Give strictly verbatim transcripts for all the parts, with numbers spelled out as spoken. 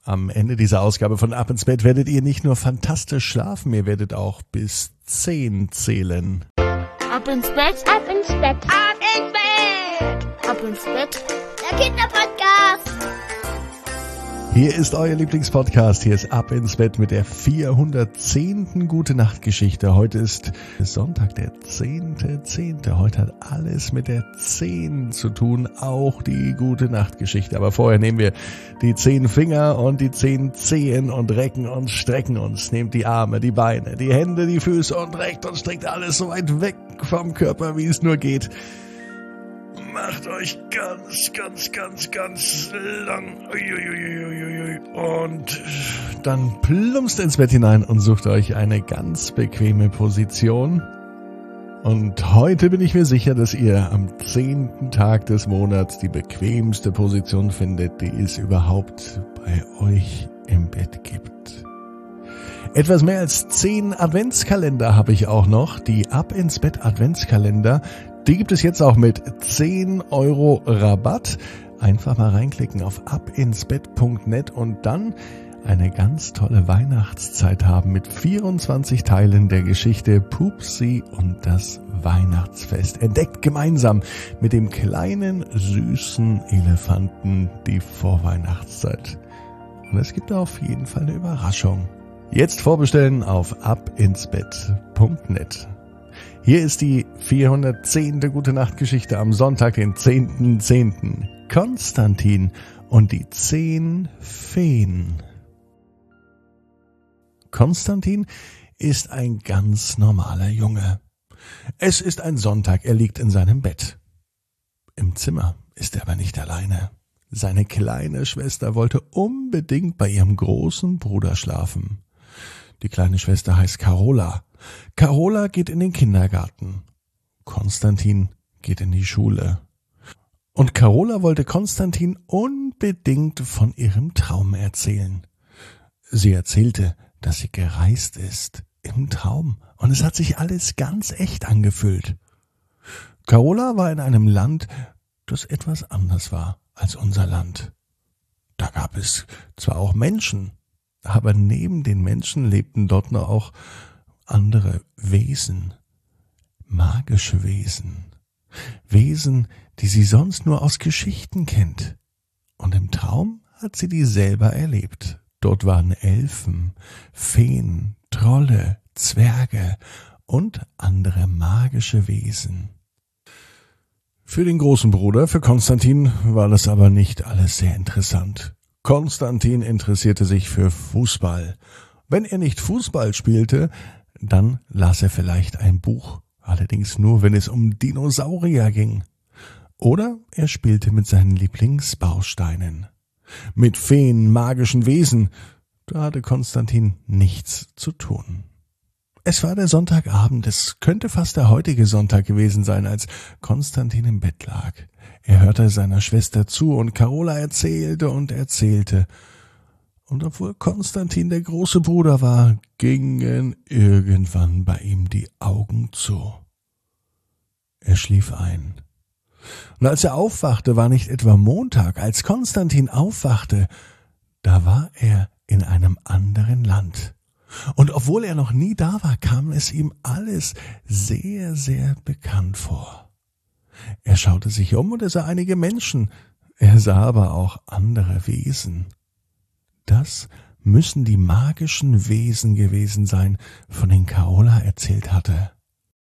Am Ende dieser Ausgabe von Ab ins Bett werdet ihr nicht nur fantastisch schlafen, ihr werdet auch bis zehn zählen. Ab ins Bett, ab ins Bett, ab ins Bett, ab ins Bett, der Kinderpodcast. Hier ist euer Lieblingspodcast, hier ist Ab ins Bett mit der vierhundertzehnten Gute-Nacht-Geschichte. Heute ist Sonntag, der zehnte zehnte Heute hat alles mit der zehn zu tun, auch die Gute-Nacht-Geschichte. Aber vorher nehmen wir die zehn Finger und die zehn Zehen und recken und strecken uns. Nehmt die Arme, die Beine, die Hände, die Füße und reckt und streckt alles so weit weg vom Körper, wie es nur geht. Macht euch ganz, ganz, ganz, ganz lang. Uiuiuiui. Und dann plumpst ins Bett hinein und sucht euch eine ganz bequeme Position. Und heute bin ich mir sicher, dass ihr am zehnten Tag des Monats die bequemste Position findet, die es überhaupt bei euch im Bett gibt. Etwas mehr als zehn Adventskalender habe ich auch noch. Die Ab ins Bett Adventskalender. Die gibt es jetzt auch mit zehn Euro Rabatt. Einfach mal reinklicken auf abinsbett punkt net und dann eine ganz tolle Weihnachtszeit haben mit vierundzwanzig Teilen der Geschichte Pupsi und das Weihnachtsfest. Entdeckt gemeinsam mit dem kleinen, süßen Elefanten die Vorweihnachtszeit. Und es gibt auf jeden Fall eine Überraschung. Jetzt vorbestellen auf abinsbett punkt net. Hier ist die vierhundertzehnte Gute-Nacht-Geschichte am Sonntag, den zehnten zehnten Konstantin und die zehn Feen. Konstantin ist ein ganz normaler Junge. Es ist ein Sonntag, er liegt in seinem Bett. Im Zimmer ist er aber nicht alleine. Seine kleine Schwester wollte unbedingt bei ihrem großen Bruder schlafen. Die kleine Schwester heißt Carola. Carola geht in den Kindergarten. Konstantin geht in die Schule. Und Carola wollte Konstantin unbedingt von ihrem Traum erzählen. Sie erzählte, dass sie gereist ist im Traum. Und es hat sich alles ganz echt angefühlt. Carola war in einem Land, das etwas anders war als unser Land. Da gab es zwar auch Menschen, aber neben den Menschen lebten dort noch auch andere Wesen, magische Wesen, Wesen, die sie sonst nur aus Geschichten kennt. Und im Traum hat sie die selber erlebt. Dort waren Elfen, Feen, Trolle, Zwerge und andere magische Wesen. Für den großen Bruder, für Konstantin, war das aber nicht alles sehr interessant. Konstantin interessierte sich für Fußball. Wenn er nicht Fußball spielte, dann las er vielleicht ein Buch, allerdings nur, wenn es um Dinosaurier ging. Oder er spielte mit seinen Lieblingsbausteinen. Mit Feen, magischen Wesen, da hatte Konstantin nichts zu tun. Es war der Sonntagabend, es könnte fast der heutige Sonntag gewesen sein, als Konstantin im Bett lag. Er hörte seiner Schwester zu und Carola erzählte und erzählte. Und obwohl Konstantin der große Bruder war, gingen irgendwann bei ihm die Augen zu. Er schlief ein. Und als er aufwachte, war nicht etwa Montag. Als Konstantin aufwachte, da war er in einem anderen Land. Und obwohl er noch nie da war, kam es ihm alles sehr, sehr bekannt vor. Er schaute sich um und er sah einige Menschen. Er sah aber auch andere Wesen. Das müssen die magischen Wesen gewesen sein, von denen Carola erzählt hatte.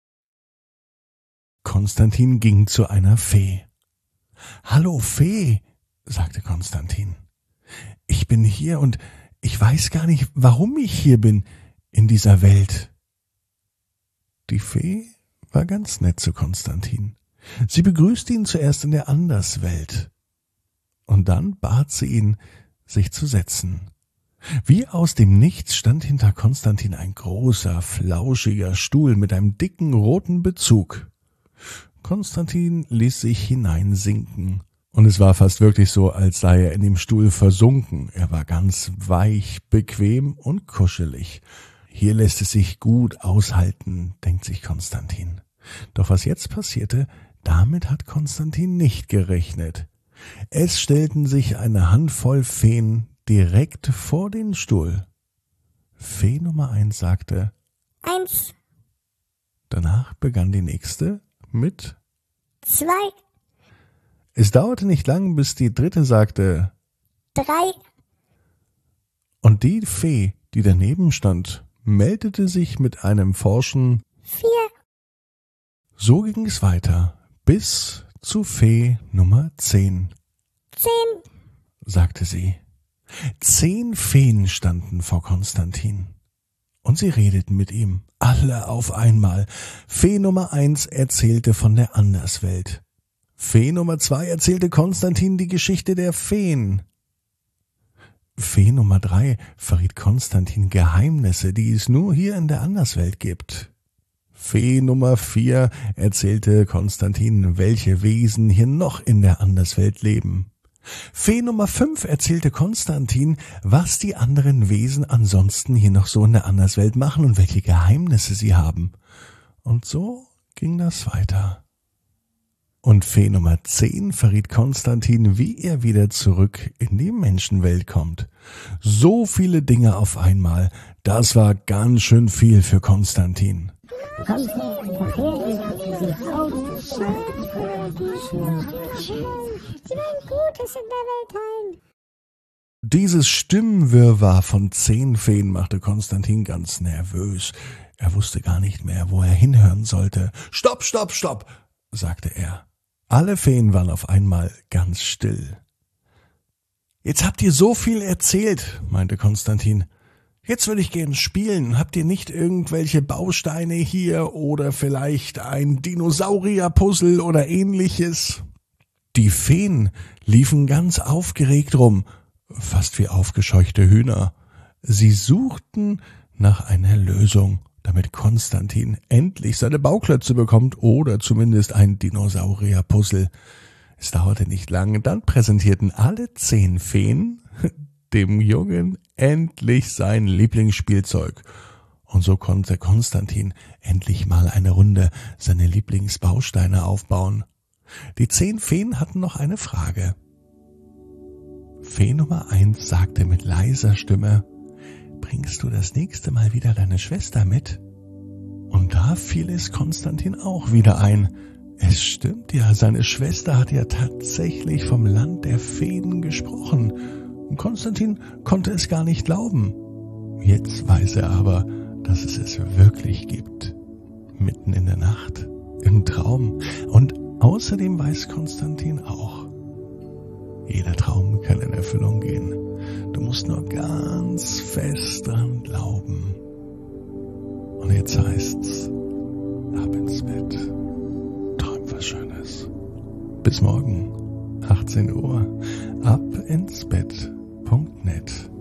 Konstantin ging zu einer Fee. »Hallo Fee«, sagte Konstantin. »Ich bin hier und ich weiß gar nicht, warum ich hier bin in dieser Welt.« Die Fee war ganz nett zu Konstantin. Sie begrüßte ihn zuerst in der Anderswelt. Und dann bat sie ihn, sich zu setzen. Wie aus dem Nichts stand hinter Konstantin ein großer, flauschiger Stuhl mit einem dicken, roten Bezug. Konstantin ließ sich hineinsinken. Und es war fast wirklich so, als sei er in dem Stuhl versunken. Er war ganz weich, bequem und kuschelig. Hier lässt es sich gut aushalten, denkt sich Konstantin. Doch was jetzt passierte, damit hat Konstantin nicht gerechnet. Es stellten sich eine Handvoll Feen direkt vor den Stuhl. Fee Nummer eins sagte Eins. Danach begann die nächste mit Zwei. Es dauerte nicht lang, bis die dritte sagte Drei. Und die Fee, die daneben stand, meldete sich mit einem forschen Vier. So ging es weiter, bis zu Fee Nummer zehn. Zehn. Sagte sie. Zehn Feen standen vor Konstantin. Und sie redeten mit ihm, alle auf einmal. Fee Nummer eins erzählte von der Anderswelt. Fee Nummer zwei erzählte Konstantin die Geschichte der Feen. Fee Nummer drei verriet Konstantin Geheimnisse, die es nur hier in der Anderswelt gibt. Fee Nummer vier erzählte Konstantin, welche Wesen hier noch in der Anderswelt leben. Fee Nummer fünf erzählte Konstantin, was die anderen Wesen ansonsten hier noch so in der Anderswelt machen und welche Geheimnisse sie haben. Und so ging das weiter. Und Fee Nummer zehn verriet Konstantin, wie er wieder zurück in die Menschenwelt kommt. So viele Dinge auf einmal, das war ganz schön viel für Konstantin. Dieses Stimmenwirrwarr von zehn Feen machte Konstantin ganz nervös. Er wusste gar nicht mehr, wo er hinhören sollte. Stopp, stopp, stopp, sagte er. Alle Feen waren auf einmal ganz still. Jetzt habt ihr so viel erzählt, meinte Konstantin. Jetzt würde ich gern spielen. Habt ihr nicht irgendwelche Bausteine hier oder vielleicht ein Dinosaurier-Puzzle oder ähnliches? Die Feen liefen ganz aufgeregt rum, fast wie aufgescheuchte Hühner. Sie suchten nach einer Lösung, damit Konstantin endlich seine Bauklötze bekommt oder zumindest ein Dinosaurier-Puzzle. Es dauerte nicht lange, dann präsentierten alle zehn Feen dem Jungen endlich sein Lieblingsspielzeug. Und so konnte Konstantin endlich mal eine Runde seine Lieblingsbausteine aufbauen. Die zehn Feen hatten noch eine Frage. Fee Nummer eins sagte mit leiser Stimme, »Bringst du das nächste Mal wieder deine Schwester mit?« Und da fiel es Konstantin auch wieder ein. Es stimmt ja, seine Schwester hat ja tatsächlich vom Land der Feen gesprochen. Und Konstantin konnte es gar nicht glauben. Jetzt weiß er aber, dass es es wirklich gibt. Mitten in der Nacht, im Traum. Und außerdem weiß Konstantin auch, jeder Traum kann in Erfüllung gehen. Du musst nur ganz fest dran glauben. Und jetzt heißt's, ab ins Bett. Träum was Schönes. Bis morgen, achtzehn Uhr, ab ins Bett punkt net.